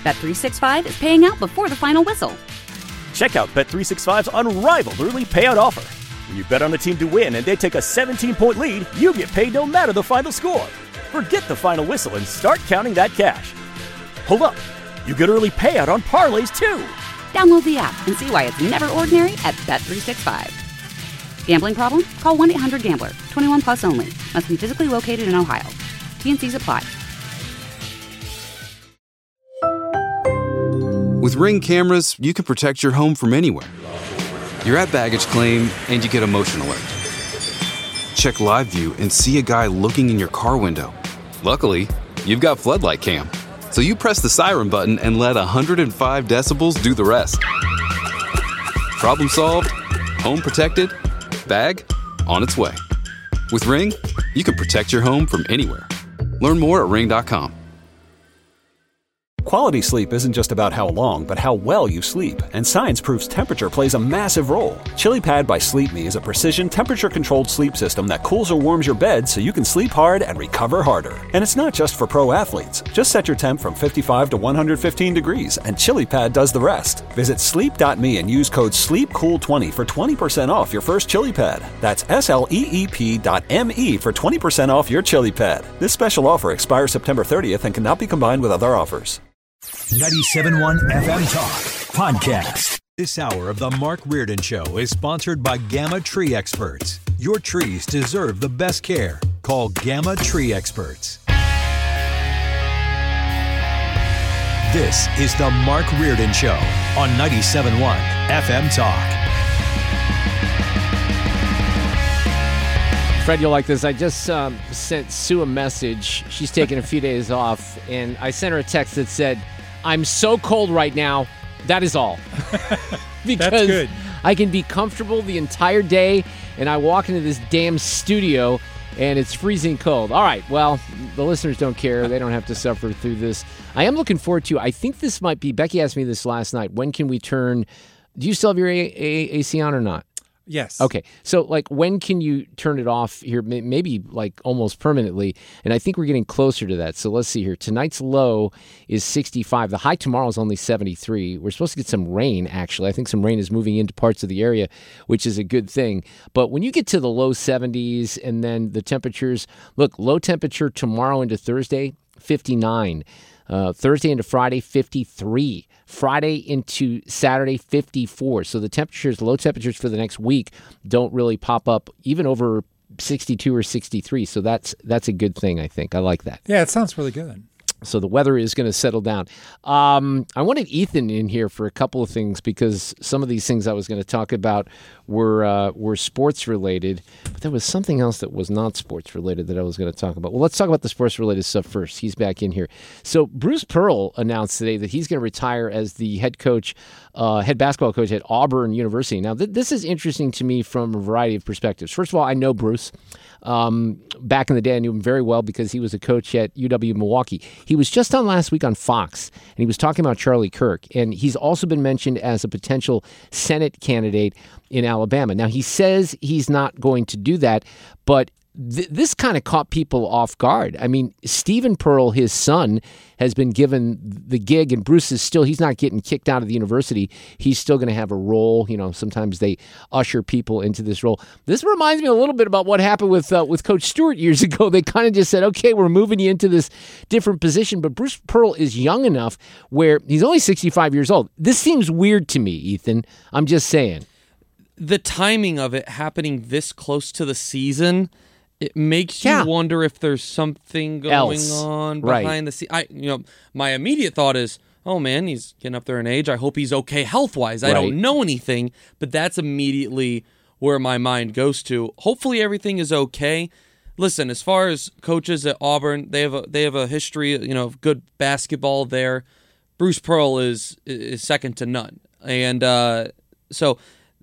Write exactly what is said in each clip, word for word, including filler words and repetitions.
Bet three sixty-five is paying out before the final whistle. Check out Bet three sixty-five's unrivaled early payout offer. When you bet on a team to win and they take a seventeen-point lead, you get paid no matter the final score. Forget the final whistle and start counting that cash. Hold up. You get early payout on parlays, too. Download the app and see why it's never ordinary at Bet three sixty-five. Gambling problem? Call one eight hundred gambler. twenty-one plus only. Must be physically located in Ohio. T and Cs apply. With Ring cameras, you can protect your home from anywhere. You're at baggage claim and you get a motion alert. Check live view and see a guy looking in your car window. Luckily, you've got Floodlight Cam. So you press the siren button and let one hundred five decibels do the rest. Problem solved, home protected, bag on its way. With Ring, you can protect your home from anywhere. Learn more at ring dot com. Quality sleep isn't just about how long, but how well you sleep. And science proves temperature plays a massive role. ChiliPad by Sleep Me is a precision temperature-controlled sleep system that cools or warms your bed so you can sleep hard and recover harder. And it's not just for pro athletes. Just set your temp from fifty-five to one hundred fifteen degrees, and ChiliPad does the rest. Visit sleep dot me and use code sleep cool twenty for twenty percent off your first ChiliPad. That's S L E E P dot M E for twenty percent off your ChiliPad. This special offer expires September thirtieth and cannot be combined with other offers. ninety-seven point one F M Talk Podcast. This hour of The Mark Reardon Show is sponsored by Gamma Tree Experts. Your trees deserve the best care. Call Gamma Tree Experts. This is The Mark Reardon Show on ninety-seven point one F M Talk. Fred, you'll like this. I just um, sent Sue a message. She's taking a few days off, and I sent her a text that said, I'm so cold right now, that is all. Because That's good. I can be comfortable the entire day, and I walk into this damn studio, and it's freezing cold. All right, well, the listeners don't care. They don't have to suffer through this. I am looking forward to, I think this might be, Becky asked me this last night, when can we turn, do you still have your A- A- AC on or not? Yes. Okay. So, like, when can you turn it off here? Maybe, like, almost permanently. And I think we're getting closer to that. So, let's see here. Tonight's low is sixty-five. The high tomorrow is only seventy-three. We're supposed to get some rain, actually. I think some rain is moving into parts of the area, which is a good thing. But when you get to the low seventies and then the temperatures, look, low temperature tomorrow into Thursday, fifty-nine. Uh, Thursday into Friday, fifty-three. Friday into Saturday, fifty-four. So the temperatures, low temperatures for the next week don't really pop up even over sixty-two or sixty-three. So that's that's a good thing, I think. I like that. Yeah, it sounds really good. So the weather is going to settle down. Um, I wanted Ethan in here for a couple of things because some of these things I was going to talk about were uh, were sports related, but there was something else that was not sports related that I was going to talk about. Well, let's talk about the sports related stuff first. He's back in here. So Bruce Pearl announced today that he's going to retire as the head coach, uh, head basketball coach at Auburn University. Now, th- this is interesting to me from a variety of perspectives. First of all, I know Bruce. Um, back in the day, I knew him very well because he was a coach at U W Milwaukee. He was just on last week on Fox, and he was talking about Charlie Kirk. And he's also been mentioned as a potential Senate candidate in Alabama. Now, he says he's not going to do that, but th- this kind of caught people off guard. I mean, Stephen Pearl, his son, has been given the gig, and Bruce is still, he's not getting kicked out of the university. He's still going to have a role. You know, sometimes they usher people into this role. This reminds me a little bit about what happened with uh, with Coach Stewart years ago. They kind of just said, okay, we're moving you into this different position. But Bruce Pearl is young enough where he's only sixty-five years old. This seems weird to me, Ethan. I'm just saying. The timing of it happening this close to the season, it makes you Yeah. wonder if there's something going Else. on Right. behind the scenes. I, you know, my immediate thought is, oh man, he's getting up there in age. I hope he's okay health-wise. I Right. don't know anything, but that's immediately where my mind goes to. Hopefully everything is okay. Listen, as far as coaches at Auburn, they have a they have a history, you know, of good basketball there. Bruce Pearl is is second to none, and uh, so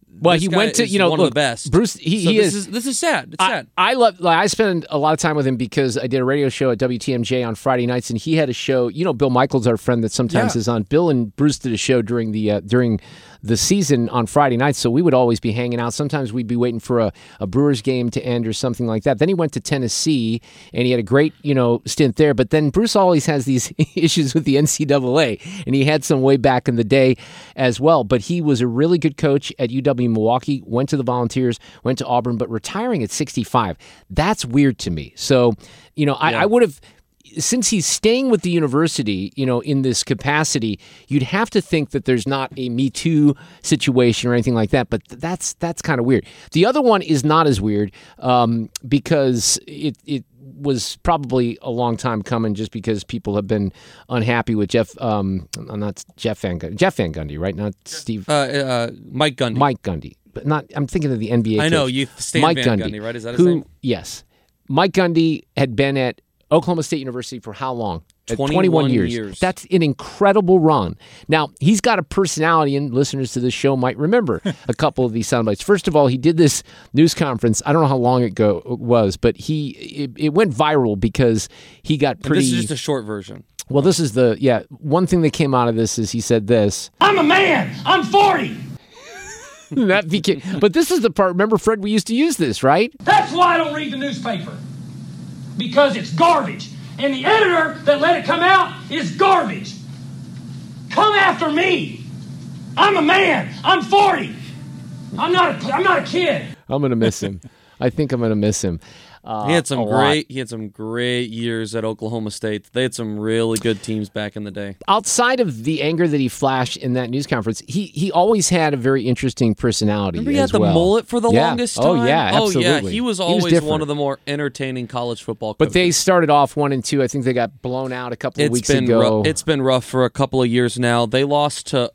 Well, this he guy went to is you know one look, of the best. Bruce, he, so he this is, is. This is sad. It's I, sad. I love. Like, I spend a lot of time with him because I did a radio show at W T M J on Friday nights, and he had a show. You know, Bill Michaels, our friend that sometimes Yeah. is on. Bill and Bruce did a show during the uh, during the season on Friday nights, so we would always be hanging out. Sometimes we'd be waiting for a, a Brewers game to end or something like that. Then he went to Tennessee, and he had a great you know stint there. But then Bruce always has these issues with the N C double A, and he had some way back in the day as well. But he was a really good coach at U W Milwaukee. Went to the Volunteers, went to Auburn, but retiring at sixty-five, that's weird to me. So, you know, I, I would have, since he's staying with the university, you know, in this capacity, you'd have to think that there's not a Me Too situation or anything like that, but that's that's kind of weird. The other one is not as weird um, because it, it was probably a long time coming just because people have been unhappy with Jeff, um, not Jeff Van Gundy, Jeff Van Gundy, right? Not Steve. Uh, uh, Mike Gundy. Mike Gundy. But not. I'm thinking of the N B A. I know coach. you. Stan Mike Van Gundy, Gundy, right? Is that his who, name? Yes, Mike Gundy had been at Oklahoma State University for how long? At twenty-one years. years. That's an incredible run. Now he's got a personality, and listeners to this show might remember a couple of these sound bites. First of all, he did this news conference. I don't know how long ago it was, but he it, it went viral because he got pretty. And this is just a short version. Well, this is the yeah. One thing that came out of this is he said this. I'm a man. I'm forty. that became, but this is the part. Remember, Fred, we used to use this, right? That's why I don't read the newspaper. Because it's garbage. And the editor that let it come out is garbage. Come after me. I'm a man. I'm forty. I'm not a, I'm not a kid. I'm going to miss him. I think I'm going to miss him. Uh, he had some a great. lot. He had some great years at Oklahoma State. They had some really good teams back in the day. Outside of the anger that he flashed in that news conference, he he always had a very interesting personality. Remember he had as the well. mullet for the yeah. longest time? Oh yeah, absolutely. Oh yeah, he was always different. one of the more entertaining college football coaches. But they started off one and two. I think they got blown out a couple of it's weeks been ago. Rough. It's been rough for a couple of years now. They lost to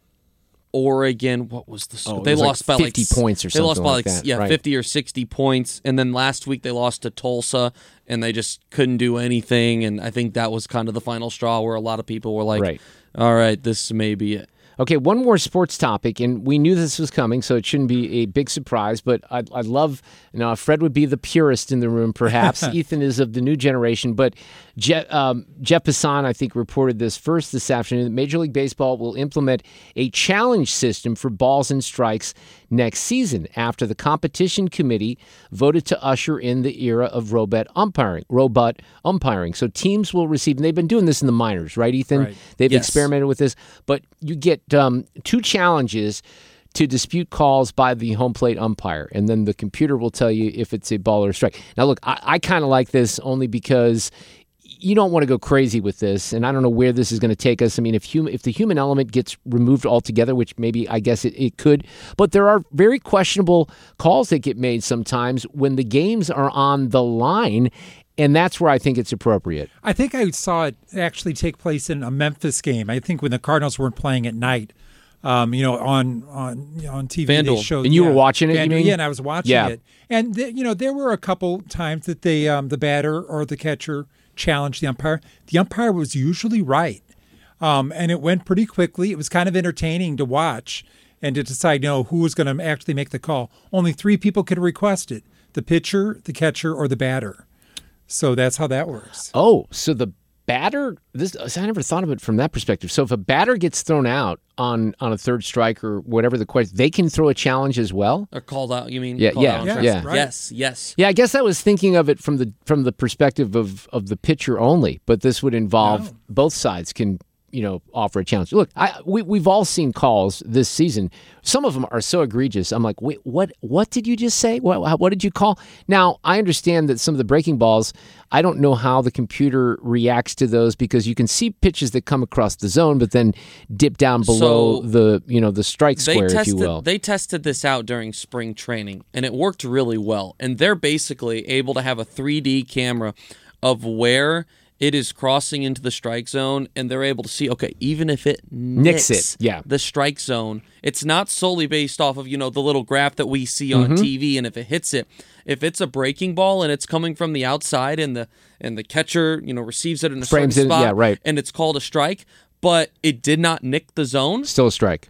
Oregon. What was the score? Oh, it they was like lost by fifty like points or they lost something by like like that, yeah right. fifty or sixty points. And then last week they lost to Tulsa, and they just couldn't do anything. And I think that was kind of the final straw where a lot of people were like, Right. "All right, this may be it." Okay, one more sports topic, and we knew this was coming, so it shouldn't be a big surprise, but I'd, I'd love, you know, Fred would be the purist in the room, perhaps. Ethan is of the new generation, but Je- um, Jeff Passan, I think, reported this first this afternoon, that Major League Baseball will implement a challenge system for balls and strikes next season after the competition committee voted to usher in the era of robot umpiring. Robot umpiring. So teams will receive, and they've been doing this in the minors, right, Ethan? Right. They've Yes. experimented with this, but you get um, two challenges to dispute calls by the home plate umpire, and then the computer will tell you if it's a ball or a strike. Now, look, I, I kind of like this only because you don't want to go crazy with this, and I don't know where this is going to take us. I mean, if hum- if the human element gets removed altogether, which maybe I guess it, it could, but there are very questionable calls that get made sometimes when the games are on the line, and that's where I think it's appropriate. I think I saw it actually take place in a Memphis game. I think when the Cardinals weren't playing at night, um, you know, on on you know, on T V FanDuel. they showed. And you yeah, were watching it, you FanDuel, mean? Yeah, and I was watching Yeah. it. And th- you know, there were a couple times that they um, the batter or the catcher challenged the umpire. The umpire was usually right, um, and it went pretty quickly. It was kind of entertaining to watch and to decide, you know, who was going to actually make the call. Only three people could request it: the pitcher, the catcher, or the batter. So that's how that works. Oh, so the batter, this I never thought of it from that perspective. So if a batter gets thrown out on, on a third strike or whatever the question, they can throw a challenge as well? Or called out? You mean? Yeah, called yeah, out? yeah. Yes, yeah. Right. Yes, yes. Yeah, I guess I was thinking of it from the from the perspective of, of the pitcher only, but this would involve No. both sides can, you know, offer a challenge. Look, I we we've all seen calls this season. Some of them are so egregious. I'm like, wait, what? What did you just say? What? What did you call? Now I understand that some of the breaking balls, I don't know how the computer reacts to those because you can see pitches that come across the zone, but then dip down below So, the you know the strike They square, tested, if you will. They tested this out during spring training, and it worked really well. And they're basically able to have a three D camera of where it is crossing into the strike zone, and they're able to see, okay, even if it nicks, Nicks it, yeah. the strike zone, it's not solely based off of, you know, the little graph that we see on Mm-hmm. T V, and if it hits it, if it's a breaking ball and it's coming from the outside and the and the catcher, you know, receives it in a Frames certain it, spot, yeah, right. and it's called a strike, but it did not nick the zone, Still a strike.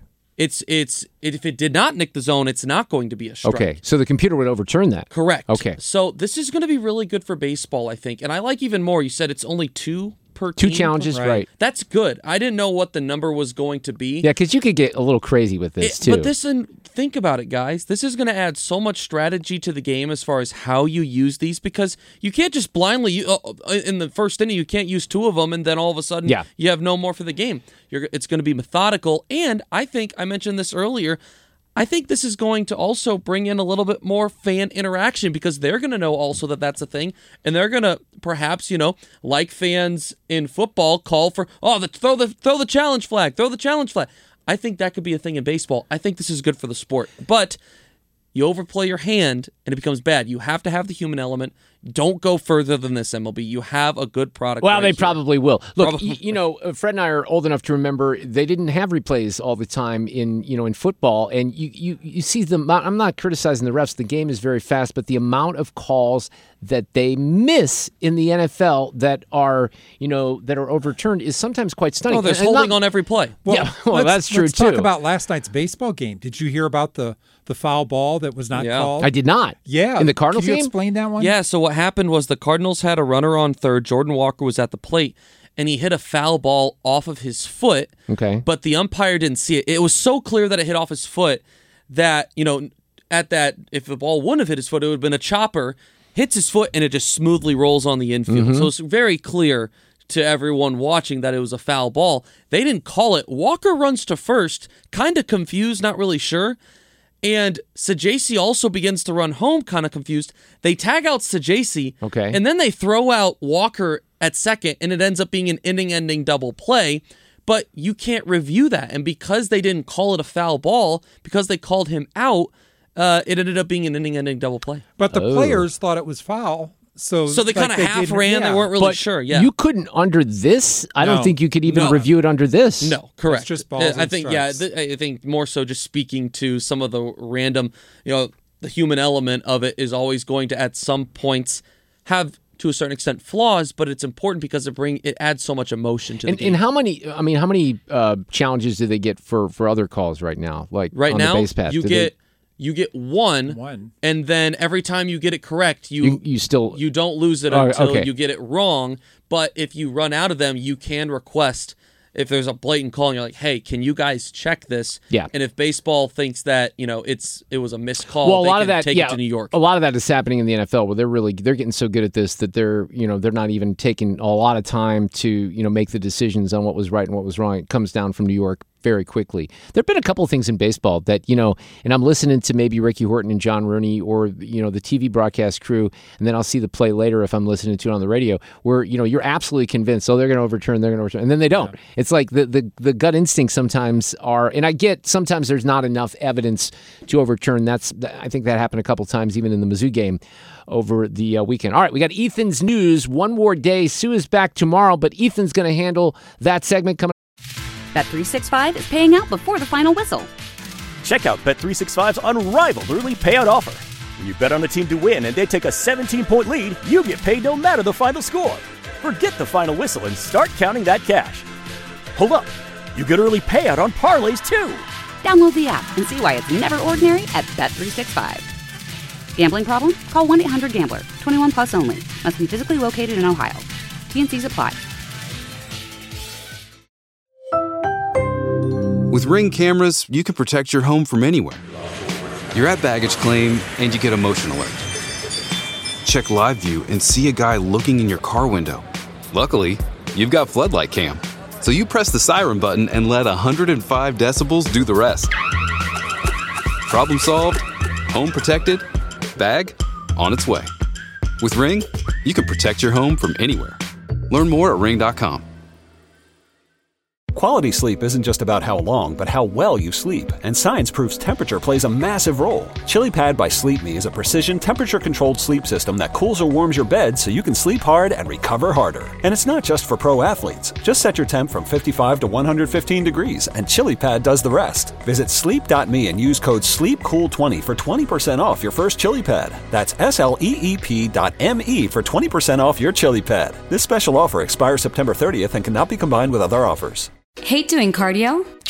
It's it's if it did not nick the zone, it's not going to be a strike. Okay, so the computer would overturn that. Correct. Okay. So this is going to be really good for baseball, I think. And I like even more, you said it's only two per Two team. challenges, right. right. That's good. I didn't know what the number was going to be. Yeah, because you could get a little crazy with this, it, too. But this, and think about it, guys. This is going to add so much strategy to the game as far as how you use these, because you can't just blindly, uh, in the first inning, you can't use two of them, and then all of a sudden yeah. you have no more for the game. You're, it's going to be methodical, and I think, I mentioned this earlier, I think this is going to also bring in a little bit more fan interaction, because they're going to know also that that's a thing, and they're going to perhaps, you know, like fans in football, call for, oh, the, throw the throw the challenge flag, throw the challenge flag. I think that could be a thing in baseball. I think this is good for the sport, but you overplay your hand and it becomes bad. You have to have the human element. Don't go further than this, M L B. You have a good product. Well, right they here. probably will. Look, Probably. y- you know, Fred and I are old enough to remember they didn't have replays all the time in, you know, in football. And you, you, you see the amount, I'm not criticizing the refs. The game is very fast, but the amount of calls that they miss in the N F L that are, you know, that are overturned is sometimes quite stunning. Oh, there's And- and holding not- on every play. Well, yeah, well, let's, that's true let's too. talk about last night's baseball game. Did you hear about the, the foul ball that was not Yeah. called? I did not. Yeah. In the Cardinals Can you game? explain that one? Yeah, so what happened was the Cardinals had a runner on third. Jordan Walker was at the plate, and he hit a foul ball off of his foot. Okay. But the umpire didn't see it. It was so clear that it hit off his foot that, you know, at that, if the ball wouldn't have hit his foot, it would have been a chopper, hits his foot, and it just smoothly rolls on the infield. Mm-hmm. So it's very clear to everyone watching that it was a foul ball. They didn't call it. Walker runs to first, kind of confused, not really sure. And Sajaci also begins to run home, kind of confused. They tag out Sajaci, Okay. and then they throw out Walker at second, and it ends up being an inning-ending double play. But you can't review that. And because they didn't call it a foul ball, because they called him out, uh, it ended up being an inning-ending double play. But the Oh. players thought it was foul. So, So they like, kind of half didn't- ran. yeah. They weren't really But sure. Yeah. you couldn't under this. I No. don't think you could even No. review it under this. No, correct. just balls Uh, I and think, yeah, strikes. th- I think more so just speaking to some of the random, you know, the human element of it is always going to, at some points, have to a certain extent flaws, but it's important because it bring it adds so much emotion to the And, game. and how many? I mean, how many uh, challenges do they get for, for other calls right now? Like right on now, the base path, you Do get you get one, One. and then every time you get it correct, they, you you you still you don't lose it Oh, until okay. you get it wrong. But if you run out of them, you can request, if there's a blatant call and you're like, hey, can you guys check this? Yeah. And if baseball thinks that, you know, it's it was a missed call, well, a they lot can of that, take yeah, it to New York. a lot of that is happening in the N F L where they're really they're getting so good at this that they're you know they're not even taking a lot of time to you know make the decisions on what was right and what was wrong. It comes down from New York very quickly. There've been a couple of things in baseball that you know, and I'm listening to maybe Ricky Horton and John Rooney or you know the T V broadcast crew, and then I'll see the play later if I'm listening to it on the radio. Where you know you're absolutely convinced, oh, they're going to overturn, they're going to overturn, and then they don't. It's like the the the gut instincts sometimes are, and I get sometimes there's not enough evidence to overturn. That's I think that happened a couple times even in the Mizzou game over the uh, weekend. All right, we got Ethan's news. One more day. Sue is back tomorrow, but Ethan's going to handle that segment coming. Bet three sixty-five is paying out before the final whistle. Check out Bet three sixty-five's unrivaled early payout offer. When you bet on a team to win and they take a seventeen-point lead, you get paid no matter the final score. Forget the final whistle and start counting that cash. Hold up. You get early payout on parlays, too. Download the app and see why it's never ordinary at Bet three sixty-five. Gambling problem? Call one eight hundred gambler. twenty-one plus only. Must be physically located in Ohio. T N Cs apply. With Ring cameras, you can protect your home from anywhere. You're at baggage claim and you get a motion alert. Check live view and see a guy looking in your car window. Luckily, you've got Floodlight Cam. So you press the siren button and let one hundred five decibels do the rest. Problem solved, home protected, bag on its way. With Ring, you can protect your home from anywhere. Learn more at ring dot com. Quality sleep isn't just about how long, but how well you sleep. And science proves temperature plays a massive role. ChiliPad by Sleep Me is a precision temperature-controlled sleep system that cools or warms your bed so you can sleep hard and recover harder. And it's not just for pro athletes. Just set your temp from fifty-five to one hundred fifteen degrees, and ChiliPad does the rest. Visit sleep dot me and use code sleep cool twenty for twenty percent off your first ChiliPad. That's S L E E P dot M E for twenty percent off your ChiliPad. This special offer expires September thirtieth and cannot be combined with other offers. Hate doing cardio?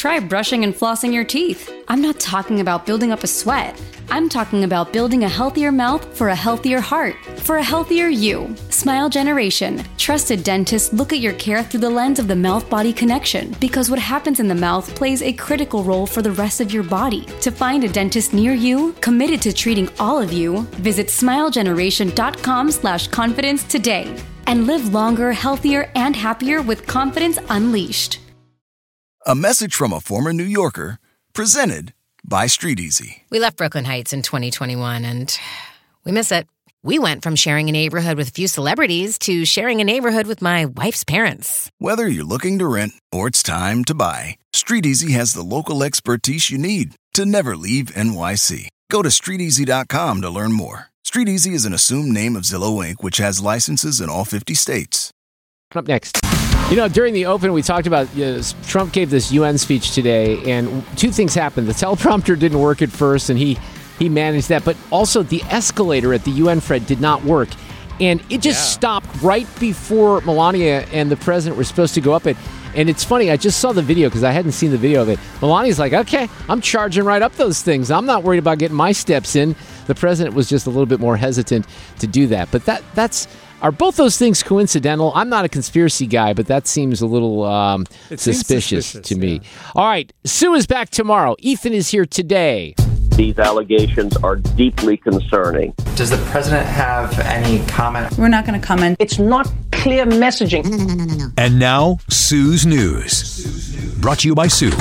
Try brushing and flossing your teeth. I'm not talking about building up a sweat. I'm talking about building a healthier mouth for a healthier heart, for a healthier you. Smile Generation. Trusted dentists look at your care through the lens of the mouth-body connection, because what happens in the mouth plays a critical role for the rest of your body. To find a dentist near you, committed to treating all of you, visit smilegeneration.com slash confidence today. And live longer, healthier, and happier with confidence unleashed. A message from a former New Yorker, presented by Street Easy. We left Brooklyn Heights in twenty twenty-one, and we miss it. We went from sharing a neighborhood with a few celebrities to sharing a neighborhood with my wife's parents. Whether you're looking to rent or it's time to buy, Street Easy has the local expertise you need to never leave N Y C. Go to street easy dot com to learn more. Street Easy is an assumed name of Zillow Incorporated, which has licenses in all fifty states. Up next. You know, during the open, we talked about uh, Trump gave this U N speech today, and two things happened. The teleprompter didn't work at first, and he, he managed that. But also, the escalator at the U N, Fred, did not work. And it just yeah. stopped right before Melania and the president were supposed to go up it. And it's funny, I just saw the video because I hadn't seen the video of it. Melania's like, okay, I'm charging right up those things. I'm not worried about getting my steps in. The president was just a little bit more hesitant to do that. But that that's... Are both those things coincidental? I'm not a conspiracy guy, but that seems a little um, suspicious, suspicious to me. Yeah. All right, Sue is back tomorrow. Ethan is here today. These allegations are deeply concerning. Does the president have any comment? We're not going to comment. It's not clear messaging. No, no, no, no, no, no. And now, Sue's News. Brought to you by Sue.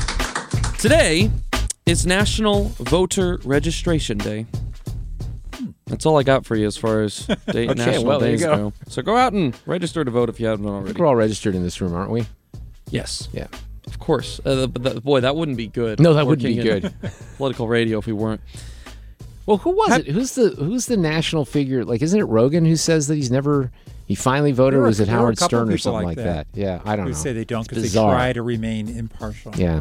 Today is National Voter Registration Day. That's all I got for you as far as day, okay, national well, days go. go. So go out and register to vote if you haven't already. We're all registered in this room, aren't we? Yes. Yeah. Of course. Uh, but the, boy, that wouldn't be good. No, that wouldn't be good. Political radio if we weren't. Well, who was Have, it? Who's the Who's the national figure? Like, isn't it Rogan who says that he's never he finally voted? Or was it Howard Stern or something like that? that? Yeah, I don't who know. Who say they don't because they try to remain impartial. Yeah.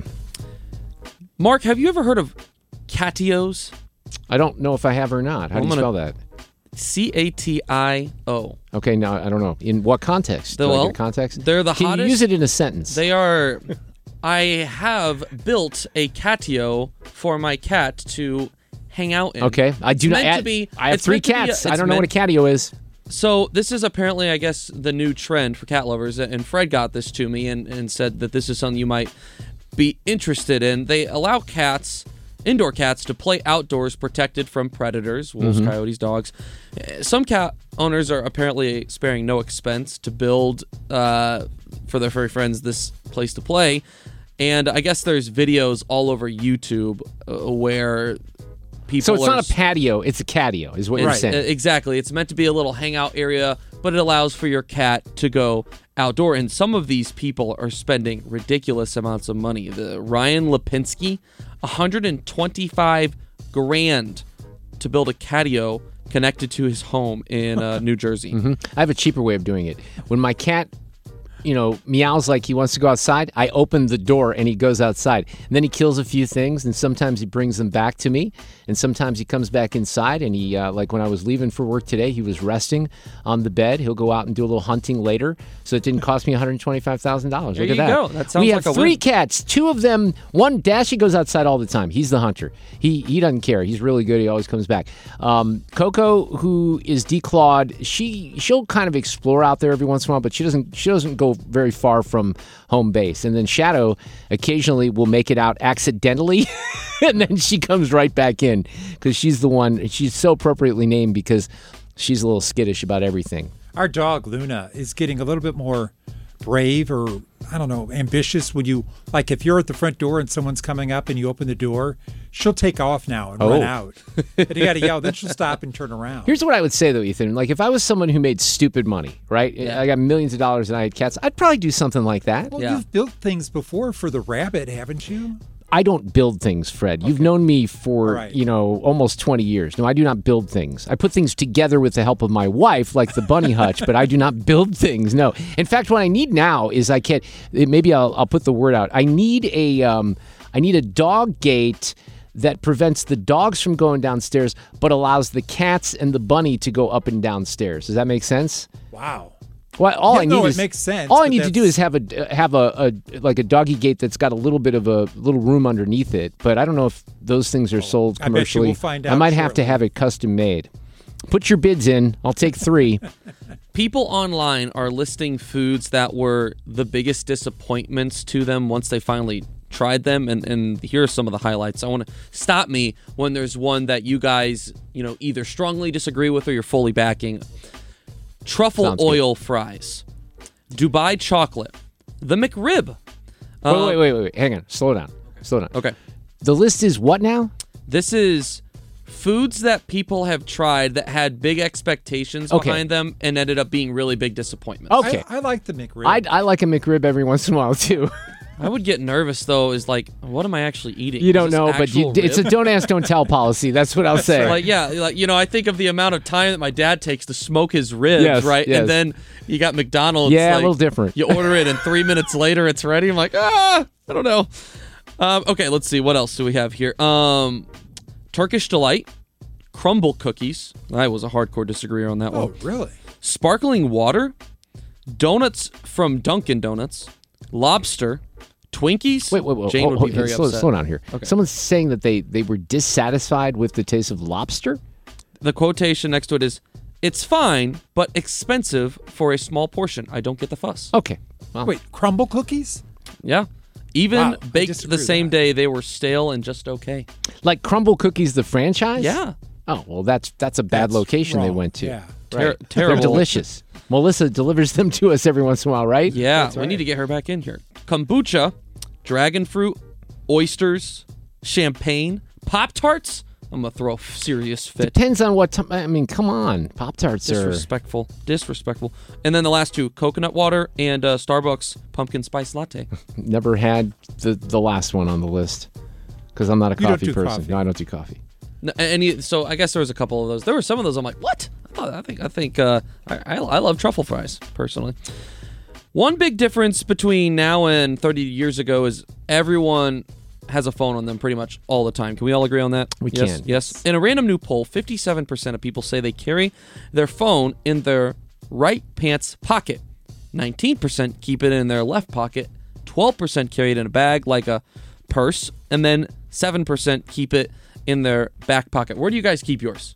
Mark, have you ever heard of Catios? I don't know if I have or not. How well, do you spell that? C A T I O. Okay, now I don't know. In what context? The, Do I well, get a context? They're the Can hottest. Can you use it in a sentence? They are. I have built a catio for my cat to hang out in. Okay, I do it's not. Meant to be, I have three cats. A, I don't know what a catio is. So this is apparently, I guess, the new trend for cat lovers. And Fred got this to me and, and said that this is something you might be interested in. They allow cats. Indoor cats to play outdoors protected from predators, wolves, mm-hmm. coyotes, dogs. Some cat owners are apparently sparing no expense to build uh, for their furry friends this place to play. And I guess there's videos all over YouTube uh, where people So it's are, not a patio, it's a catio is what you're saying. Exactly. It's meant to be a little hangout area, but it allows for your cat to go outdoor. And some of these people are spending ridiculous amounts of money. The Ryan Lipinski, one hundred twenty-five grand to build a catio connected to his home in uh, New Jersey. Mm-hmm. I have a cheaper way of doing it. When my cat, you know, meows like he wants to go outside, I open the door and he goes outside. And then he kills a few things, and sometimes he brings them back to me, and sometimes he comes back inside, and he, uh, like when I was leaving for work today, he was resting on the bed. He'll go out and do a little hunting later, so it didn't cost me one hundred twenty-five thousand dollars. Look there at you that. Go. That sounds we like have a three win. cats. Two of them, one, Dashy goes outside all the time. He's the hunter. He he doesn't care. He's really good. He always comes back. Um, Coco, who is declawed, she, she'll kind of explore out there every once in a while, but she doesn't she doesn't go very far from home base. And then Shadow occasionally will make it out accidentally, and then she comes right back in because she's the one, she's so appropriately named because she's a little skittish about everything. Our dog, Luna, is getting a little bit more brave or, I don't know, ambitious when you, like if you're at the front door and someone's coming up and you open the door, she'll take off now and oh. run out. And you got to yell, then she'll stop and turn around. Here's what I would say, though, Ethan. Like, if I was someone who made stupid money, right? Yeah. I got millions of dollars and I had cats, I'd probably do something like that. Well, yeah. You've built things before for the rabbit, haven't you? I don't build things, Fred. Okay. You've known me for, right. you know, almost twenty years. No, I do not build things. I put things together with the help of my wife, like the bunny hutch, but I do not build things. No. In fact, what I need now is I can't, maybe I'll, I'll put the word out. I need a, um, I need a dog gate that prevents the dogs from going downstairs, but allows the cats and the bunny to go up and downstairs. Does that make sense? Wow. Well, all Yeah, I need no, it is makes sense, All I but need to do that's- is have a have a, a like a doggy gate that's got a little bit of a little room underneath it. But I don't know if those things are sold I bet you commercially. we'll find I out might have to shortly. have it custom made. Put your bids in. I'll take three. People online are listing foods that were the biggest disappointments to them once they finally tried them, and, and here are some of the highlights. I want to stop me when there's one that you guys, you know, either strongly disagree with or you're fully backing. Truffle Sounds oil fries, Dubai chocolate, the McRib. Wait, wait, wait, wait, wait. Hang on. Slow down. Slow down. Okay. The list is what now? This is foods that people have tried that had big expectations Okay. behind them and ended up being really big disappointments. Okay. I, I like the McRib. I I like a McRib every once in a while too. I would get nervous though. Is like, what am I actually eating? You Is don't this know, but you, actual it's a rib? don't ask, don't tell policy. That's what I'll say. Like, yeah, like, you know, I think of the amount of time that my dad takes to smoke his ribs, Yes, right? yes. And then you got McDonald's. Yeah, a like, little different. You order it, and three minutes later, it's ready. I'm like, ah, I don't know. Um, okay, let's see. What else do we have here? Um, Turkish Delight, crumble cookies. I was a hardcore disagreeer on that oh, one. really? Sparkling water, donuts from Dunkin' Donuts, lobster, Twinkies. Wait, wait, wait. Jane hold- would hold- be very slow, upset. slow down here. Okay. Someone's saying that they, they were dissatisfied with the taste of lobster? The quotation next to it is, "It's fine, but expensive for a small portion. I don't get the fuss." Okay. Well, Wait, crumble cookies? Yeah. Even Wow, I baked disagree the with same that. day, they were stale and just okay. like Crumble Cookies, the franchise? Yeah. Oh, well, that's that's a bad That's location they wrong. went to. Yeah. Ter- Right. terrible. They're delicious. Melissa delivers them to us every once in a while, right? Yeah, That's we right. need to get her back in here. Kombucha, dragon fruit, oysters, champagne, Pop-Tarts. I'm going to throw a serious fit. Depends on what time. I mean, come on. Pop-Tarts are... Disrespectful. Disrespectful. And then the last two, coconut water and uh, Starbucks pumpkin spice latte. Never had the, the last one on the list because I'm not a You don't coffee do person. coffee. No, I don't do coffee. No, and you, so I guess there was a couple of those. There were some of those I'm like, what? I, thought, I think I think uh, I, I I love truffle fries personally. One big difference between now and thirty years ago is everyone has a phone on them pretty much all the time. Can we all agree on that? We yes, can. Yes. In a random new poll, fifty-seven percent of people say they carry their phone in their right pants pocket. nineteen percent keep it in their left pocket. twelve percent carry it in a bag like a purse. And then seven percent keep it in their back pocket. Where do you guys keep yours?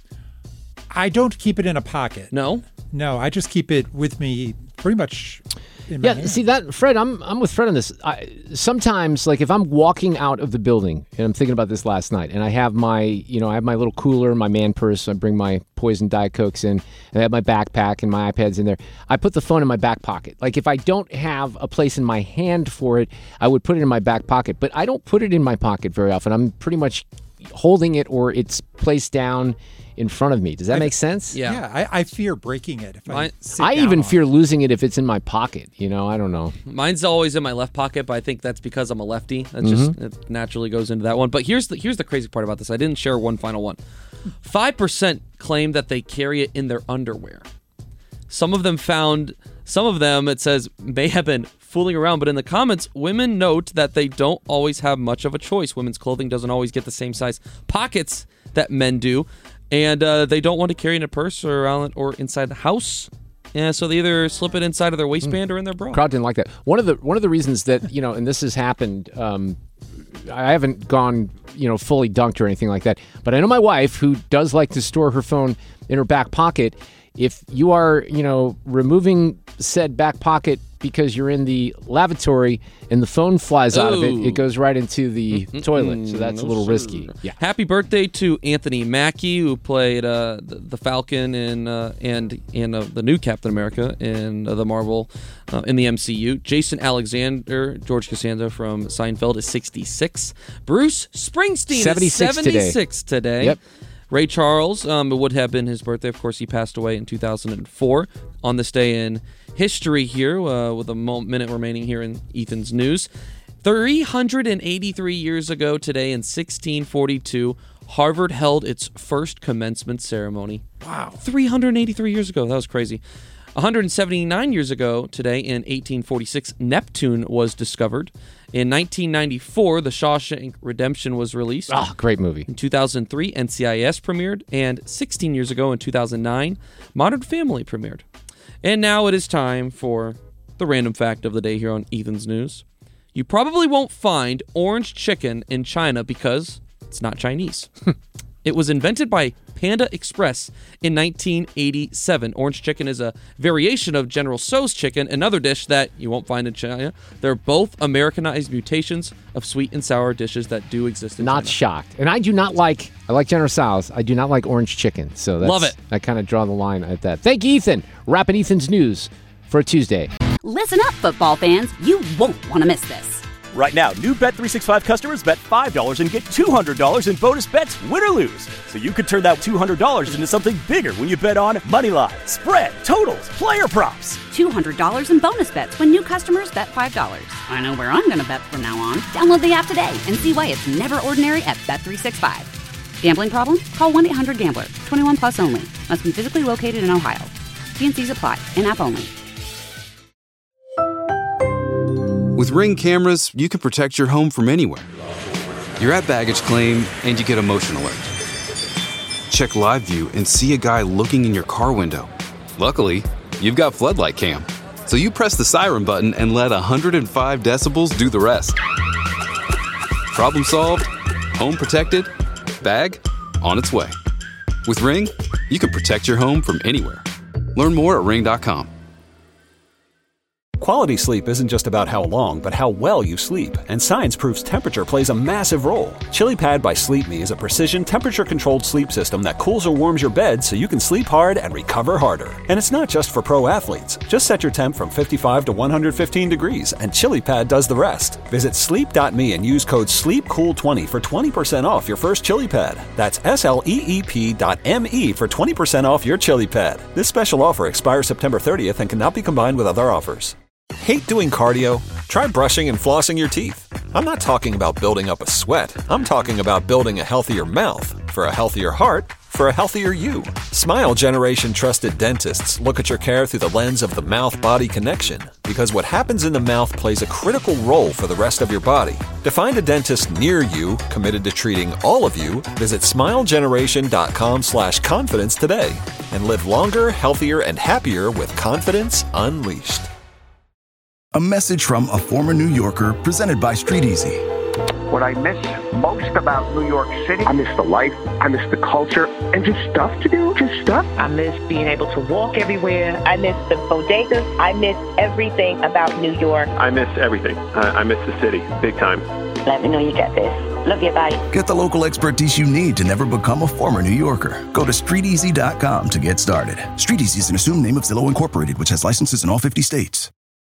I don't keep it in a pocket. No? No, I just keep it with me pretty much in my Yeah, hand. see that, Fred. I'm I'm with Fred on this. I, sometimes, like if I'm walking out of the building, and I'm thinking about this last night, and I have my, you know, I have my little cooler, my man purse. I bring my poison Diet Cokes in, and I have my backpack and my iPads in there. I put the phone in my back pocket. Like if I don't have a place in my hand for it, I would put it in my back pocket. But I don't put it in my pocket very often. I'm pretty much holding it, or it's placed down in front of me. Does that make sense? Yeah. Yeah, I, I fear breaking it if I Mine- sit I down even on fear it. losing it if it's in my pocket. You know, I don't know. Mine's always in my left pocket, but I think that's because I'm a lefty. That just it naturally goes into that one. But here's the here's the crazy part about this. I didn't share one final one. Five percent claim that they carry it in their underwear. Some of them found some of them it says may have been fooling around, but in the comments, women note that they don't always have much of a choice. Women's clothing doesn't always get the same size pockets that men do, and uh, they don't want to carry it in a purse or around or inside the house. Yeah, so they either slip it inside of their waistband or in their bra. Crowd didn't like that. One of the one of the reasons that, you know, and this has happened. Um, I haven't gone, you know, fully dunked or anything like that, but I know my wife, who does like to store her phone in her back pocket. If you are, you know, removing said back pocket because you're in the lavatory and the phone flies out of it, Ooh. it goes right into the toilet. So that's no a little sir. risky. Yeah. Happy birthday to Anthony Mackie, who played uh, the, the Falcon in uh, and and uh, the new Captain America in uh, the Marvel uh, in the M C U. Jason Alexander, George Costanza from Seinfeld is sixty-six. Bruce Springsteen seventy-six is today. seventy-six today. Yep. Ray Charles, um, it would have been his birthday. Of course, he passed away in two thousand four. On this day in history here, uh, with a mo- minute remaining here in Ethan's news. three hundred eighty-three years ago today in sixteen forty-two, Harvard held its first commencement ceremony. Wow. three hundred eighty-three years ago. That was crazy. one hundred seventy-nine years ago today in eighteen forty-six, Neptune was discovered. In nineteen ninety-four, The Shawshank Redemption was released. Ah, great movie. In two thousand three, N C I S premiered. And sixteen years ago in two thousand nine, Modern Family premiered. And now it is time for the random fact of the day here on Ethan's News. You probably won't find orange chicken in China because it's not Chinese. It was invented by Panda Express in nineteen eighty-seven. Orange chicken is a variation of General Tso's chicken, another dish that you won't find in China. They're both Americanized mutations of sweet and sour dishes that do exist in not China. Not shocked. And I do not like, I like General Tso's. I do not like orange chicken. So that's, love it. I kind of draw the line at that. Thank you, Ethan. Wrapping Ethan's News for a Tuesday. Listen up, football fans. You won't want to miss this. Right now, new Bet three sixty-five customers bet five dollars and get two hundred dollars in bonus bets, win or lose. So you could turn that two hundred dollars into something bigger when you bet on money line, spread, totals, player props. two hundred dollars in bonus bets when new customers bet five dollars. I know where I'm going to bet from now on. Download the app today and see why it's never ordinary at Bet three sixty-five. Gambling problem? Call one eight hundred gambler. twenty-one plus only. Must be physically located in Ohio. T and C's apply. In-app only. With Ring cameras, you can protect your home from anywhere. You're at baggage claim and you get a motion alert. Check live view and see a guy looking in your car window. Luckily, you've got floodlight cam. So you press the siren button and let one hundred five decibels do the rest. Problem solved, home protected, bag on its way. With Ring, you can protect your home from anywhere. Learn more at ring dot com. Quality sleep isn't just about how long, but how well you sleep. And science proves temperature plays a massive role. ChiliPad by Sleep Me is a precision temperature-controlled sleep system that cools or warms your bed so you can sleep hard and recover harder. And it's not just for pro athletes. Just set your temp from fifty-five to one hundred fifteen degrees, and ChiliPad does the rest. Visit sleep dot me and use code sleep cool twenty for twenty percent off your first ChiliPad. That's S L E E P dot M E for twenty percent off your ChiliPad. This special offer expires September thirtieth and cannot be combined with other offers. Hate doing cardio? Try brushing and flossing your teeth. I'm not talking about building up a sweat. I'm talking about building a healthier mouth for a healthier heart for a healthier you. Smile Generation trusted dentists look at your care through the lens of the mouth-body connection because what happens in the mouth plays a critical role for the rest of your body. To find a dentist near you committed to treating all of you, visit smile generation dot com slash confidence today and live longer, healthier, and happier with confidence unleashed. A message from a former New Yorker presented by Street Easy. What I miss most about New York City, I miss the life, I miss the culture, and just stuff to do, just stuff. I miss being able to walk everywhere. I miss the bodegas. I miss everything about New York. I miss everything. I, I miss the city, big time. Let me know you got this. Love you, bye. Get the local expertise you need to never become a former New Yorker. Go to street easy dot com to get started. Street Easy is an assumed name of Zillow Incorporated, which has licenses in all fifty states.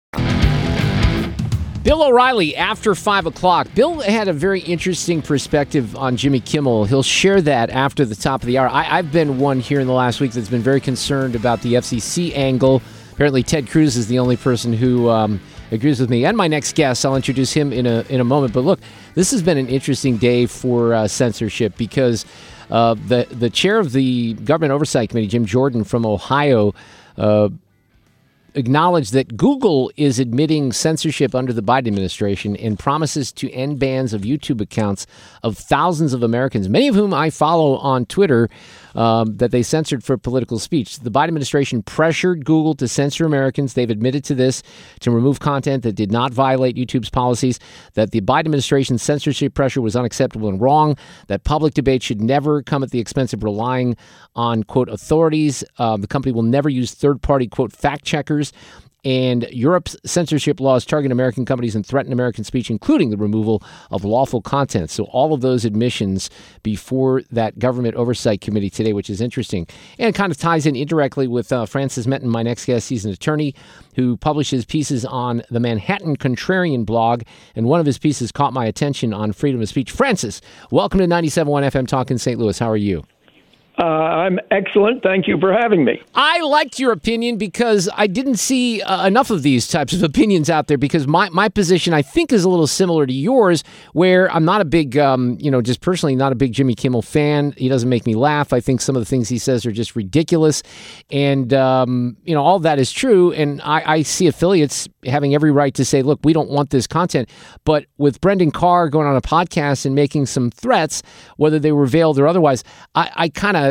Bill O'Reilly, after five o'clock. Bill had a very interesting perspective on Jimmy Kimmel. He'll share that after the top of the hour. I, I've been one here in the last week that's been very concerned about the F C C angle. Apparently, Ted Cruz is the only person who um, agrees with me. And my next guest, I'll introduce him in a in a moment. But look, this has been an interesting day for uh, censorship because uh, the, the chair of the Government Oversight Committee, Jim Jordan from Ohio, uh, acknowledged that Google is admitting censorship under the Biden administration and promises to end bans of YouTube accounts of thousands of Americans, many of whom I follow on Twitter, um, that they censored for political speech. The Biden administration pressured Google to censor Americans. They've admitted to this, to remove content that did not violate YouTube's policies, that the Biden administration's censorship pressure was unacceptable and wrong, that public debate should never come at the expense of relying on, quote, authorities. Uh, the company will never use third-party, quote, fact-checkers. And Europe's censorship laws target American companies and threaten American speech, including the removal of lawful content. So all of those admissions before that government oversight committee today, which is interesting. And it kind of ties in indirectly with uh, Francis Menton, my next guest. He's an attorney who publishes pieces on the Manhattan Contrarian blog. And one of his pieces caught my attention on freedom of speech. Francis, welcome to ninety-seven point one F M Talk in Saint Louis. How are you? Uh, I'm excellent. Thank you for having me. I liked your opinion because I didn't see uh, enough of these types of opinions out there because my, my position, I think, is a little similar to yours, where I'm not a big, um, you know, just personally not a big Jimmy Kimmel fan. He doesn't make me laugh. I think some of the things he says are just ridiculous. And, um, you know, all of that is true. And I, I see affiliates having every right to say, look, we don't want this content. But with Brendan Carr going on a podcast and making some threats, whether they were veiled or otherwise, I, I kind of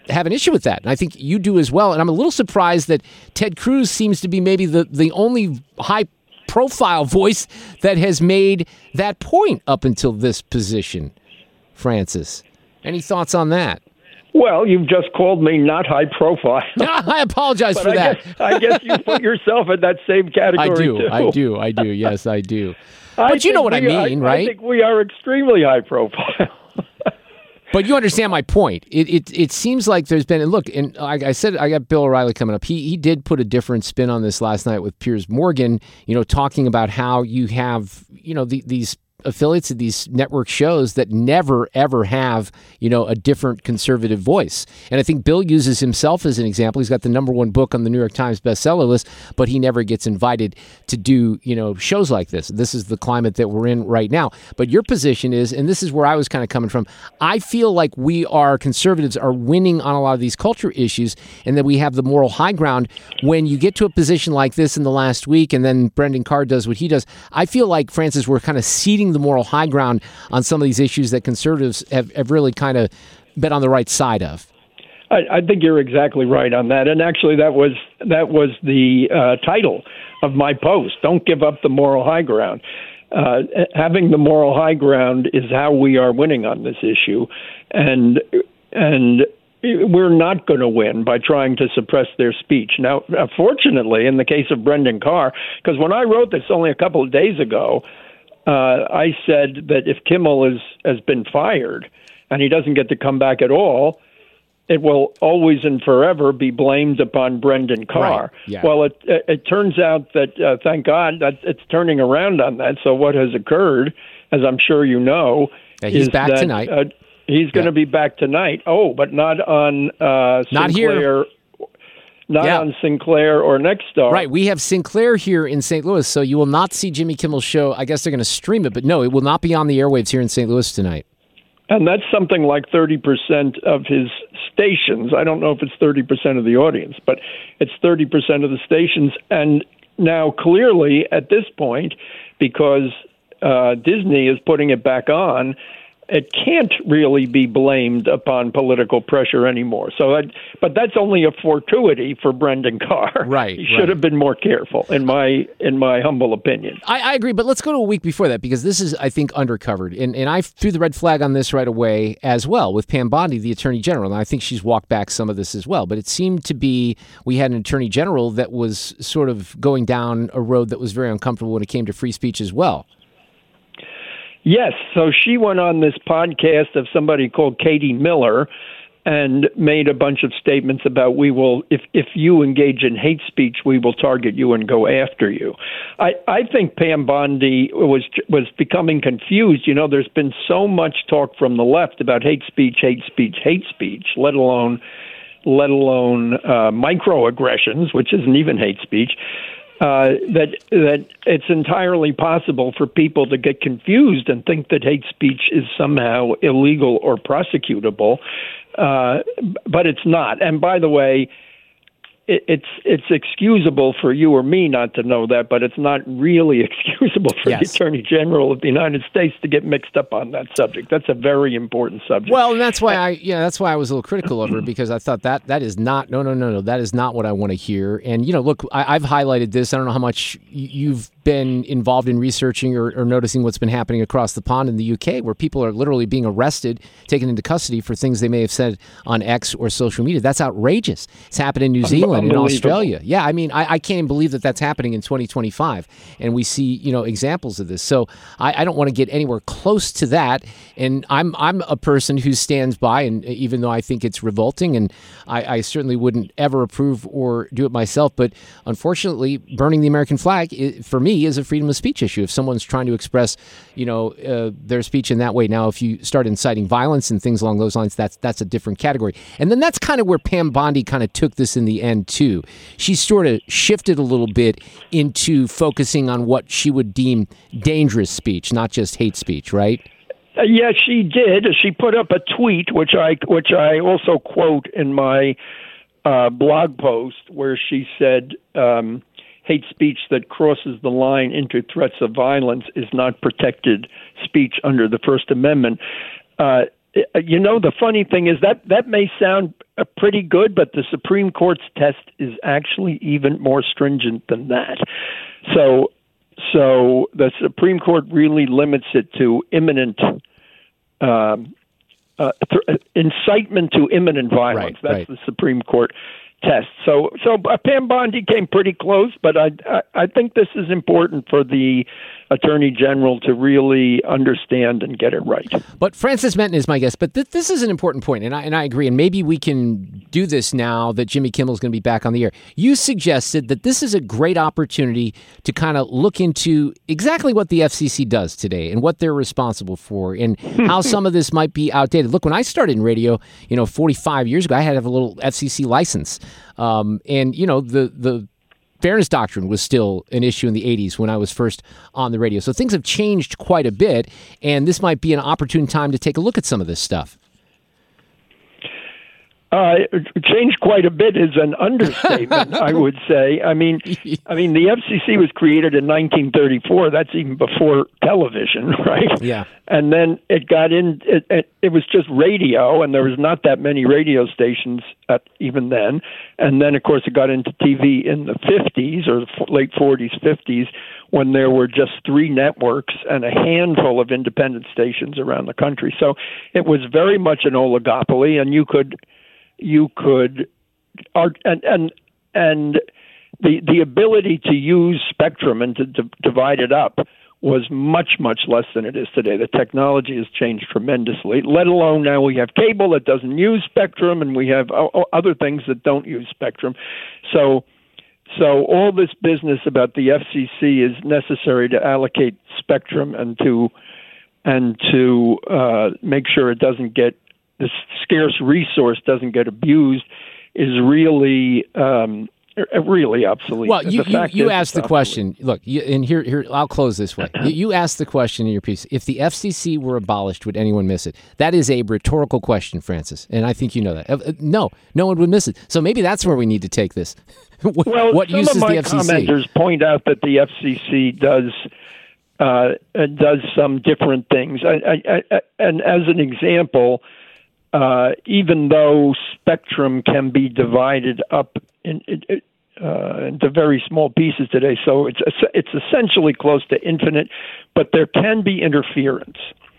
have an issue with that. And I think you do as well. And I'm a little surprised that Ted Cruz seems to be maybe the, the only high-profile voice that has made that point up until this position. Francis, any thoughts on that? Well, you've just called me not high profile. I apologize but for I that. Guess, I guess you put yourself in that same category, I do, too. I do, I do. Yes, I do. I But you know what I we- mean, I, right? I think we are extremely high profile. But you understand my point. It it it seems like there's been, and look, and like I said, I got Bill O'Reilly coming up. He he did put a different spin on this last night with Piers Morgan, you know, talking about how you have, you know, the, these affiliates of these network shows that never, ever have, you know, a different conservative voice. And I think Bill uses himself as an example. He's got the number one book on the New York Times bestseller list, but he never gets invited to do, you know, shows like this. This is the climate that we're in right now. But your position is, and this is where I was kind of coming from, I feel like we are, conservatives are winning on a lot of these culture issues, and that we have the moral high ground. When you get to a position like this in the last week, and then Brendan Carr does what he does, I feel like, Francis, we're kind of ceding the moral high ground on some of these issues that conservatives have, have really kind of been on the right side of. I, I think you're exactly right on that. And actually, that was that was the uh, title of my post. Don't give up the moral high ground. Uh, having the moral high ground is how we are winning on this issue, and and we're not going to win by trying to suppress their speech. Now, fortunately, in the case of Brendan Carr, because when I wrote this only a couple of days ago, uh, I said that if Kimmel is, has been fired and he doesn't get to come back at all, it will always and forever be blamed upon Brendan Carr. Right. Yeah. Well, it, it it turns out that, uh, thank God, that it's turning around on that. So what has occurred, as I'm sure you know, Yeah, he's is back that, tonight. Uh, he's going to be back tonight. Oh, but not on uh, Not Sinclair. here. Not Yeah. on Sinclair or Nexstar. Right. We have Sinclair here in Saint Louis, so you will not see Jimmy Kimmel's show. I guess they're going to stream it, but no, it will not be on the airwaves here in Saint Louis tonight. And that's something like thirty percent of his stations. I don't know if it's thirty percent of the audience, but it's thirty percent of the stations. And now, clearly, at this point, because uh, Disney is putting it back on, it can't really be blamed upon political pressure anymore. So, I, but that's only a fortuity for Brendan Carr. Right. He should right. have been more careful, in my in my humble opinion. I, I agree, but let's go to a week before that, because this is, I think, undercovered. And and I threw the red flag on this right away as well with Pam Bondi, the Attorney General. And I think she's walked back some of this as well. But it seemed to be, we had an Attorney General that was sort of going down a road that was very uncomfortable when it came to free speech as well. Yes, so she went on this podcast of somebody called Katie Miller and made a bunch of statements about we will, if if you engage in hate speech, we will target you and go after you. I, I think Pam Bondi was was becoming confused. You know, there's been so much talk from the left about hate speech, hate speech, hate speech, let alone let alone uh, microaggressions, which isn't even hate speech. Uh, that that it's entirely possible for people to get confused and think that hate speech is somehow illegal or prosecutable, uh, but it's not. And by the way, it, it's it's excusable for you or me not to know that, but it's not really excusable for Yes. the Attorney General of the United States to get mixed up on that subject. That's a very important subject. Well, and that's why I, yeah, that's why I was a little critical of her, because I thought that that is not, no, no, no, no, that is not what I want to hear. And you know, look, I, I've highlighted this. I don't know how much y- you've been involved in researching or, or noticing what's been happening across the pond in the U K, where people are literally being arrested, taken into custody for things they may have said on X or social media. That's outrageous. It's happened in New Zealand, in Australia. Yeah, I mean, I, I can't even believe that that's happening in twenty twenty-five, and we see, you know, examples of this. So I, I don't want to get anywhere close to that. And I'm I'm a person who stands by, and even though I think it's revolting, and I, I certainly wouldn't ever approve or do it myself, but unfortunately, burning the American flag, it, for me, is a freedom of speech issue. If someone's trying to express, you know, uh, their speech in that way. Now, if you start inciting violence and things along those lines, that's that's a different category. And then that's kind of where Pam Bondi kind of took this in the end too. She sort of shifted a little bit into focusing on what she would deem dangerous speech, not just hate speech, right? Uh, yeah, she did. She put up a tweet, which I which I also quote in my uh, blog post, where she said, um, "Hate speech that crosses the line into threats of violence is not protected speech under the First Amendment." Uh, you know, the funny thing is that that may sound uh, pretty good, but the Supreme Court's test is actually even more stringent than that. So, so the Supreme Court really limits it to imminent um, uh, th- incitement to imminent violence. Right, That's right. the Supreme Court test. So, so uh, Pam Bondi came pretty close, but I, I, I think this is important for the Attorney General to really understand and get it right. But Francis Menton is my guest. But th- this is an important point, and I and I agree. And maybe we can do this now that Jimmy Kimmel is going to be back on the air. You suggested that this is a great opportunity to kind of look into exactly what the F C C does today and what they're responsible for, and how some of this might be outdated. Look, when I started in radio, you know, forty-five years ago, I had to have a little F C C license, um, and you know the the. Fairness doctrine was still an issue in the eighties when I was first on the radio. So things have changed quite a bit, and this might be an opportune time to take a look at some of this stuff. Uh, changed quite a bit is an understatement, I would say. I mean, I mean, the F C C was created in nineteen thirty-four. That's even before television, right? Yeah. And then it got in. It, it, it was just radio, and there was not that many radio stations at, even then. And then, of course, it got into T V in the fifties or the late forties, fifties, when there were just three networks and a handful of independent stations around the country. So it was very much an oligopoly, and you could. You could, and and and the the ability to use spectrum and to, to divide it up was much much less than it is today. The technology has changed tremendously. Let alone now we have cable that doesn't use spectrum, and we have other things that don't use spectrum. So so all this business about the F C C is necessary to allocate spectrum and to and to uh, make sure it doesn't get. This scarce resource doesn't get abused is really, um, really obsolete. Well, you, you, you asked the obsolete. question. Look, you, and here, here, I'll close this way. You, you asked the question in your piece: if the F C C were abolished, would anyone miss it? That is a rhetorical question, Francis, and I think you know that. Uh, no, no one would miss it. So maybe that's where we need to take this. what well, what some use of is my the F C C? commenters point out that the F C C does. Uh, does some different things, I, I, I, and as an example. Uh, even though spectrum can be divided up in, in, uh, into very small pieces today, so it's it's essentially close to infinite, but there can be interference,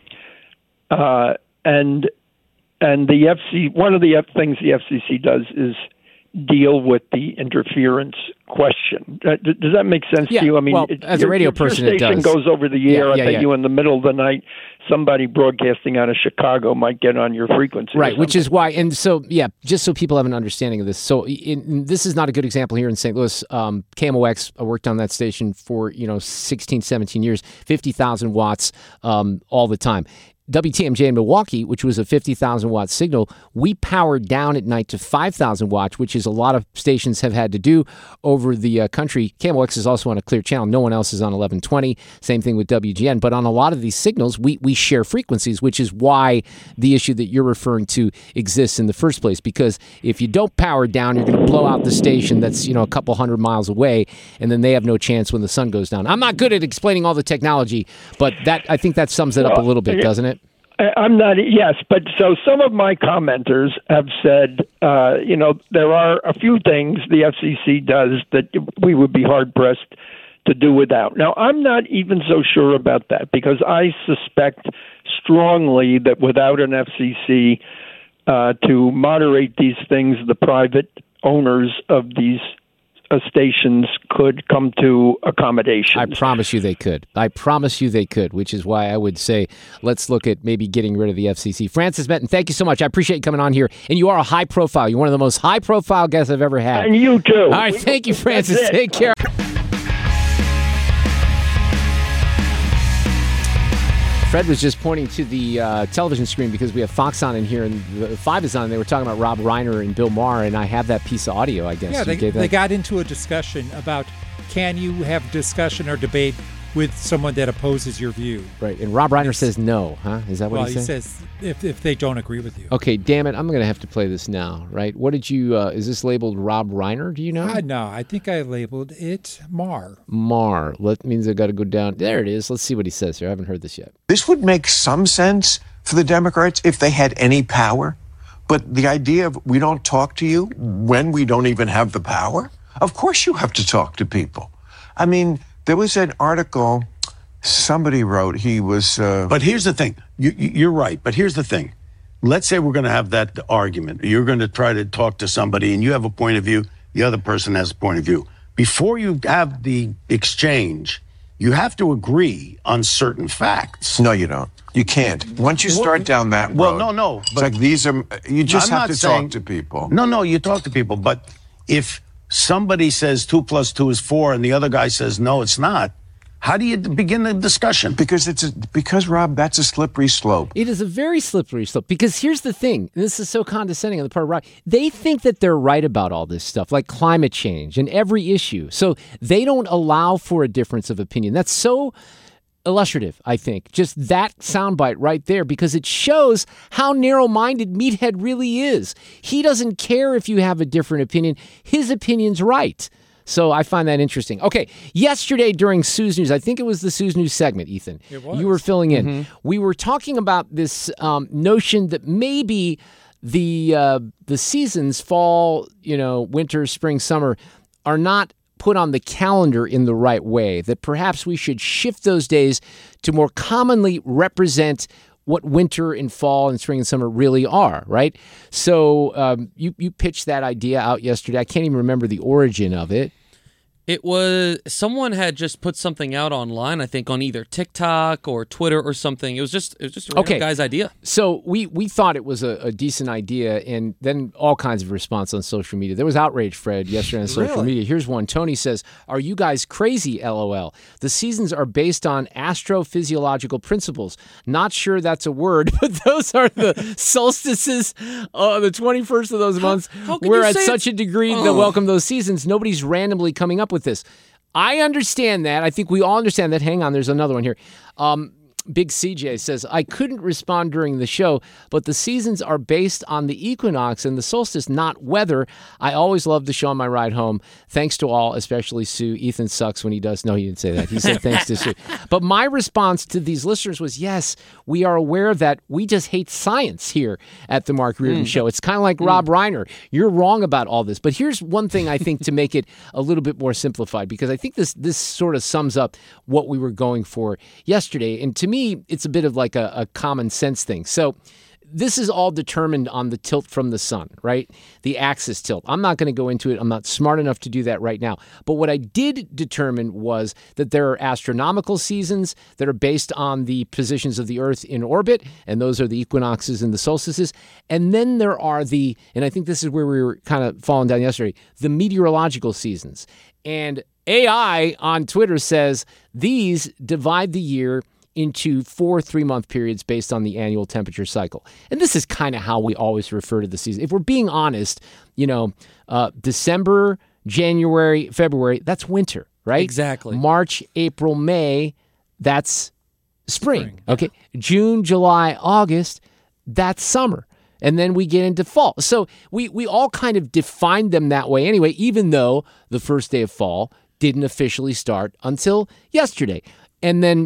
uh, and and the F C one of the F things the F C C does is deal with the interference question. Uh, does that make sense yeah, to you? I mean, well, it, as your, a radio your person, station it does. goes over the air. Yeah, yeah, I bet yeah. you in the middle of the night, somebody broadcasting out of Chicago might get on your frequency. Right, which is why, and so, yeah, just so people have an understanding of this. So in, in, this is not a good example here in Saint Louis. Um, K M O X, I worked on that station for, you know, sixteen, seventeen years, fifty thousand watts um, all the time. W T M J in Milwaukee, which was a fifty thousand watt signal, we powered down at night to five thousand watts, which is a lot of stations have had to do over the uh, country. K M O X is also on a clear channel. No one else is on eleven twenty. Same thing with W G N. But on a lot of these signals, we, we share frequencies, which is why the issue that you're referring to exists in the first place. Because if you don't power down, you're going to blow out the station that's, you know, a couple hundred miles away, and then they have no chance when the sun goes down. I'm not good at explaining all the technology, but that I think that sums it up a little bit, doesn't it? I'm not, yes, but so some of my commenters have said, uh, you know, there are a few things the F C C does that we would be hard-pressed to do without. Now, I'm not even so sure about that because I suspect strongly that without an F C C uh, to moderate these things, the private owners of these uh, stations could come to accommodations. I promise you they could. I promise you they could, which is why I would say let's look at maybe getting rid of the F C C. Francis Menton, thank you so much. I appreciate you coming on here. And you are a high profile. You're one of the most high profile guests I've ever had. And you too. All right, thank you, Francis. Take care. Fred was just pointing to the uh, television screen because we have Fox on in here, and the Five is on. They were talking about Rob Reiner and Bill Maher, and I have that piece of audio, I guess. Yeah, they, they got into a discussion about can you have discussion or debate with someone that opposes your view. Right, and Rob Reiner says no, huh? Is that what well, he, he said? says if, if they don't agree with you. Okay, damn it, I'm going to have to play this now, right? What did you, uh, is this labeled Rob Reiner, do you know? Uh, no, I think I labeled it Maher. Maher. That means I got to go down. There it is. Let's see what he says here. I haven't heard this yet. This would make some sense for the Democrats if they had any power. But the idea of we don't talk to you when we don't even have the power, of course you have to talk to people. I mean, there was an article somebody wrote, he was... Uh, but here's the thing, you, you're right, but here's the thing. Let's say we're going to have that argument. You're going to try to talk to somebody and you have a point of view, the other person has a point of view. Before you have the exchange, you have to agree on certain facts. No, you don't. You can't. Once you start well, down that road... Well, no, no. It's like these are... You just I'm have to saying, talk to people. No, no, you talk to people. But if somebody says two plus two is four and the other guy says, no, it's not, how do you begin the discussion? Because, it's a, because Rob, that's a slippery slope. It is a very slippery slope. Because here's the thing, and this is so condescending on the part of Rob, they think that they're right about all this stuff, like climate change and every issue. So they don't allow for a difference of opinion. That's so illustrative, I think. Just that soundbite right there, because it shows how narrow-minded Meathead really is. He doesn't care if you have a different opinion. His opinion's right. So I find that interesting. Okay, yesterday during Sue's News, I think it was the Sue's News segment, Ethan. It was. You were filling in. Mm-hmm. We were talking about this um, notion that maybe the uh, the seasons, fall, you know, winter, spring, summer, are not put on the calendar in the right way, that perhaps we should shift those days to more commonly represent what winter and fall and spring and summer really are, right? So um, you, you pitched that idea out yesterday. I can't even remember the origin of it. It was, someone had just put something out online, I think on either TikTok or Twitter or something. It was just it was just a random Okay. guy's idea. So we, we thought it was a, a decent idea, and then all kinds of response on social media. There was outrage, Fred, yesterday on social Really? media. Here's one. Tony says, "Are you guys crazy, LOL? The seasons are based on astrophysiological principles. Not sure that's a word, but those are the solstices, uh, the twenty-first of those months. how can We're you at say such it's- a degree Oh. that welcome those seasons. Nobody's randomly coming up with this." I understand that. I think we all understand that. Hang on, there's another one here. Um, Big C J says, "I couldn't respond during the show, but the seasons are based on the equinox and the solstice, not weather. I always love the show on my ride home. Thanks to all, especially Sue. Ethan sucks when he does." No, he didn't say that. He said thanks to Sue. But my response to these listeners was, yes, we are aware of that. We just hate science here at the Mark Reardon Mm. Show. It's kind of like Mm. Rob Reiner. You're wrong about all this. But here's one thing I think to make it a little bit more simplified, because I think this this sort of sums up what we were going for yesterday. And to me, it's a bit of like a, a common sense thing. So this is all determined on the tilt from the sun, right? The axis tilt. I'm not going to go into it. I'm not smart enough to do that right now. But what I did determine was that there are astronomical seasons that are based on the positions of the Earth in orbit, and those are the equinoxes and the solstices. And then there are the, and I think this is where we were kind of falling down yesterday, the meteorological seasons. And A I on Twitter says these divide the year into four three-month periods based on the annual temperature cycle. And this is kind of how we always refer to the season. If we're being honest, you know, uh, December, January, February, that's winter, right? Exactly. March, April, May, that's spring. Okay. June, July, August, that's summer. And then we get into fall. So we, we all kind of defined them that way anyway, even though the first day of fall didn't officially start until yesterday. And then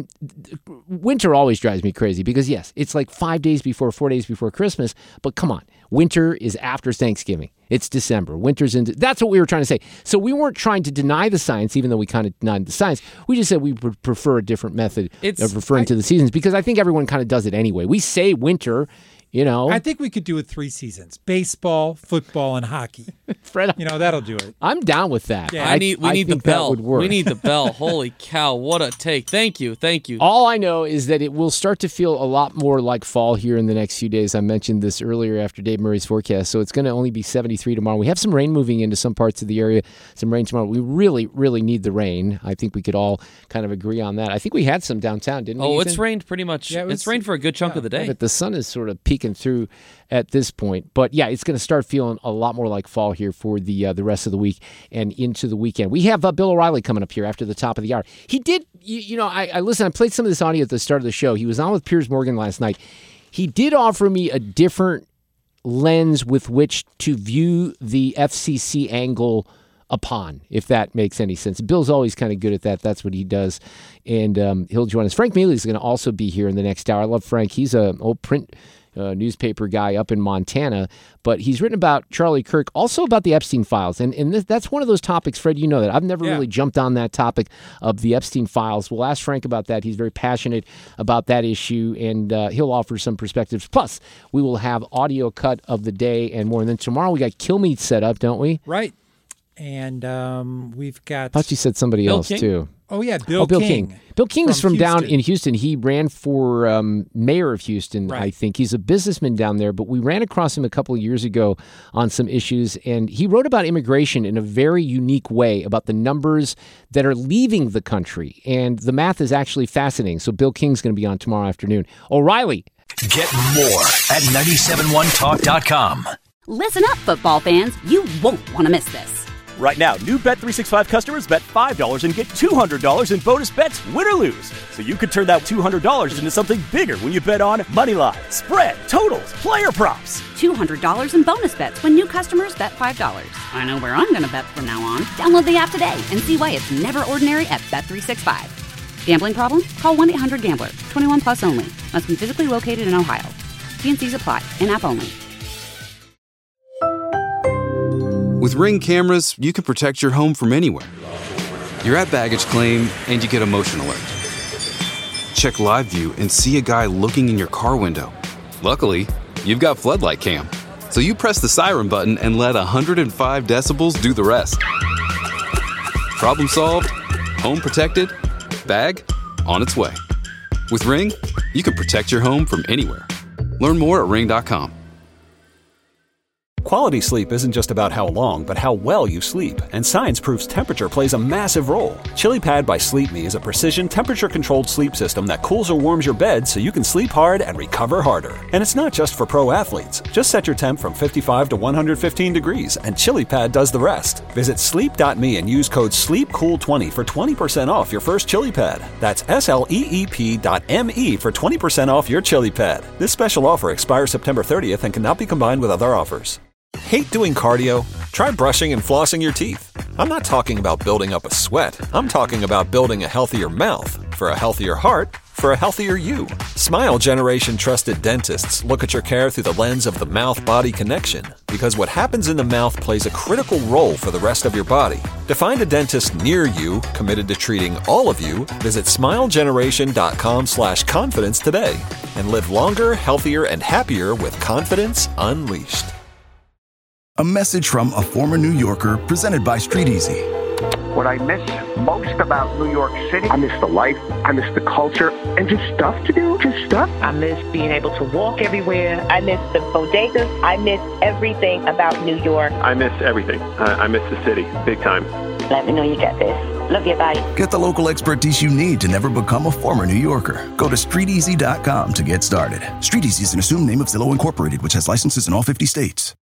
winter always drives me crazy because, yes, it's like five days before, four days before Christmas. But come on, winter is after Thanksgiving. It's December. Winter's into. That's what we were trying to say. So we weren't trying to deny the science, even though we kind of denied the science. We just said we would prefer a different method It's- of referring I- to the seasons because I think everyone kind of does it anyway. We say winter, you know. I think we could do it three seasons: baseball, football, and hockey. Fred, you know that'll do it. I'm down with that. Yeah. I need we I need the think that bell. would work. We need the bell. Holy cow, what a take. Thank you. Thank you. All I know is that it will start to feel a lot more like fall here in the next few days. I mentioned this earlier after Dave Murray's forecast. So it's going to only be seventy-three tomorrow. We have some rain moving into some parts of the area, some rain tomorrow. We really, really need the rain. I think we could all kind of agree on that. I think we had some downtown, didn't we? Oh, Ethan? it's rained pretty much. Yeah, it was- it's rained for a good chunk of the day. But the sun is sort of peeking through at this point. But yeah, it's going to start feeling a lot more like fall here for the uh, the rest of the week and into the weekend. We have uh, Bill O'Reilly coming up here after the top of the hour. He did, you, you know, I, I listened, I played some of this audio at the start of the show. He was on with Piers Morgan last night. He did offer me a different lens with which to view the F C C angle upon, if that makes any sense. Bill's always kind of good at that. That's what he does. And um, he'll join us. Frank Mealy is going to also be here in the next hour. I love Frank. He's an old print uh, newspaper guy up in Montana, but he's written about Charlie Kirk, also about the Epstein files. And, and this, that's one of those topics, Fred, you know that. I've never yeah. really jumped on that topic of the Epstein files. We'll ask Frank about that. He's very passionate about that issue, and uh, he'll offer some perspectives. Plus, we will have audio cut of the day and more. And then tomorrow we got Killmeat set up, don't we? Right. And um, we've got... I thought you said somebody Bill else, King? too. Oh, yeah, Bill, oh, Bill King. King. Bill King is from Houston. down in Houston. He ran for um, mayor of Houston, right. I think. He's a businessman down there, but we ran across him a couple of years ago on some issues, and he wrote about immigration in a very unique way, about the numbers that are leaving the country, and the math is actually fascinating. So Bill King's going to be on tomorrow afternoon. O'Reilly. Get more at nine seven one talk dot com. Listen up, football fans. You won't want to miss this. Right now, new Bet three sixty-five customers bet five dollars and get two hundred dollars in bonus bets, win or lose. So you could turn that two hundred dollars into something bigger when you bet on money line, spread, totals, player props. two hundred dollars in bonus bets when new customers bet five dollars. I know where I'm going to bet from now on. Download the app today and see why it's never ordinary at Bet three sixty-five. Gambling problem? Call one eight hundred gambler. twenty-one plus only. Must be physically located in Ohio. T and C's apply. In-app only. With Ring cameras, you can protect your home from anywhere. You're at baggage claim and you get a motion alert. Check live view and see a guy looking in your car window. Luckily, you've got Floodlight Cam, so you press the siren button and let one hundred five decibels do the rest. Problem solved, home protected, bag on its way. With Ring, you can protect your home from anywhere. Learn more at ring dot com. Quality sleep isn't just about how long, but how well you sleep. And science proves temperature plays a massive role. ChiliPad by Sleep Me is a precision temperature-controlled sleep system that cools or warms your bed so you can sleep hard and recover harder. And it's not just for pro athletes. Just set your temp from fifty-five to one hundred fifteen degrees, and ChiliPad does the rest. Visit sleep dot me and use code sleep cool twenty for twenty percent off your first ChiliPad. That's S L E E P dot M E for twenty percent off your ChiliPad. This special offer expires September thirtieth and cannot be combined with other offers. Hate doing cardio? Try brushing and flossing your teeth. I'm not talking about building up a sweat. I'm talking about building a healthier mouth. For a healthier heart, for a healthier you. Smile Generation trusted dentists look at your care through the lens of the mouth-body connection, because what happens in the mouth plays a critical role for the rest of your body. To find a dentist near you committed to treating all of you, visit smile generation dot com slash confidence today and live longer, healthier, and happier with confidence unleashed. A message from a former New Yorker presented by Street Easy. What I miss most about New York City, I miss the life, I miss the culture, and just stuff to do, just stuff. I miss being able to walk everywhere. I miss the bodegas. I miss everything about New York. I miss everything. I, I miss the city, big time. Let me know you get this. Love you, bye. Get the local expertise you need to never become a former New Yorker. Go to street easy dot com to get started. Street Easy is an assumed name of Zillow Incorporated, which has licenses in all fifty states.